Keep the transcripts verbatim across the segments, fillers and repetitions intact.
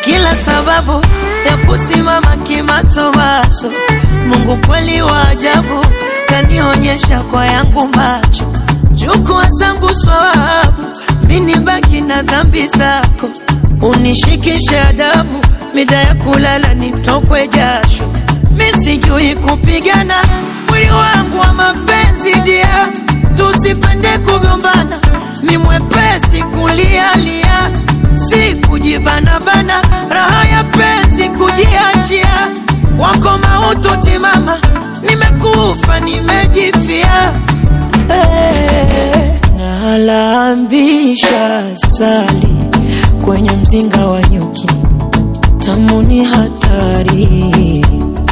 kila sababu ya kusimama kimasomaso. Mungu kweli wa ajabu, kanionyesha kwa yangu macho. Chukua zangu swawabu, mini baki na dhambi zako. Unishikishe adabu, mida ya kulala nitokwe jasho. Misijui kupigana, mwili wangu wa mapenzi dia. Tusipende kugombana, ni mwepesi kulia lia. Si kujibana bana, raha ya penzi kujiachia. Wako maututi mama, nimekufa nimejifia. Hey, nalambisha sali kwenye mzinga wa nyuki, tamu ni hatari.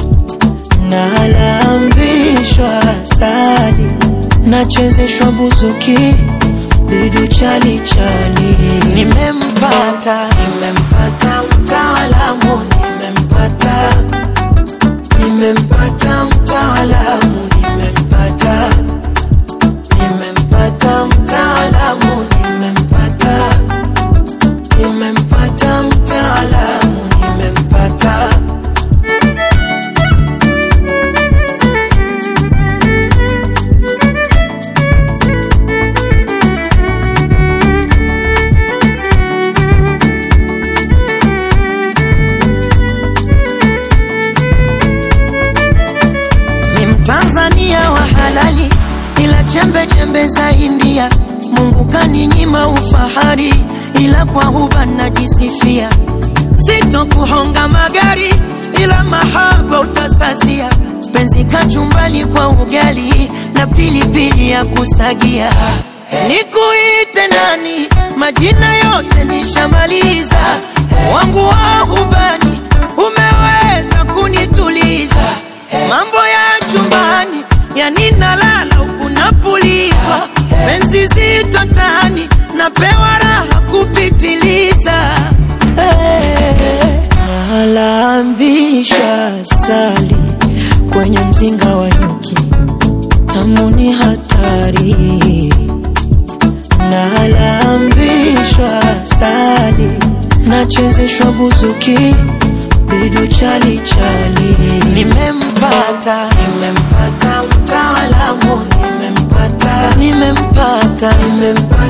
Nalambishwa sali, nachezeshwa buzuki, bidu chali chali. Nimempata, nimempata mtaalamu, nimempata. Nimempata mtaalamu, nimempata. Nimempata mtaalamu, nimempata. Nimempata mtaalamu, nimempata. Tanzania wa halali, ila chembe chembe za India. Mungu kaninyima ufahari, ila kwa huba najisifia. Sito kuhonga magari, ila mahaba utasazia. Penzi kachumbali kwa ugali, na pilipili ya kusagia. Nikuite nani, majina yote nishamaliza. Wangu wa hubani, umeweza kunituliza. Mambo ya chumbani, ya nina lala huku napulizwa. Penzi zito tani, napewa raha kupitiliza. Hey, nalambisha sali kwenye mzinga wa nyuki, tamu ni hatari. Nalambishwa sali, nachezeshwa buzuki, bidu chali chali. Nimempata, nimempata mtaalamu, nimempata. Nimempata, nimempata